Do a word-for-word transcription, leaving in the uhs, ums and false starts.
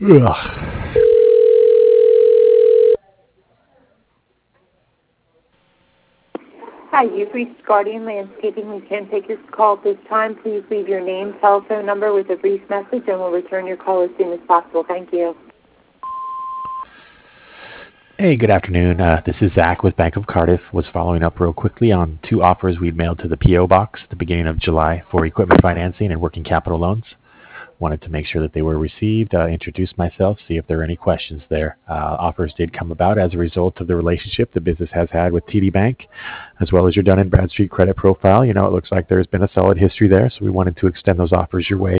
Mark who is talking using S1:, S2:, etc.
S1: Ugh.
S2: Hi, you've reached Guardian Landscaping. We can't take your call at this time. Please leave your name, telephone number with a brief message, and we'll return your call as soon as possible. Thank you.
S1: Hey, good afternoon. Uh, this is Zach with Bank of Cardiff. Was following up real quickly on two offers we'd mailed to the P O box at the beginning of July for equipment financing and working capital loans. Wanted to make sure that they were received, uh, introduce myself, see if there are any questions there. Uh, offers did come about as a result of the relationship the business has had with T D Bank, as well as your Dun and Bradstreet credit profile. You know, it looks like there's been a solid history there, so we wanted to extend those offers your way.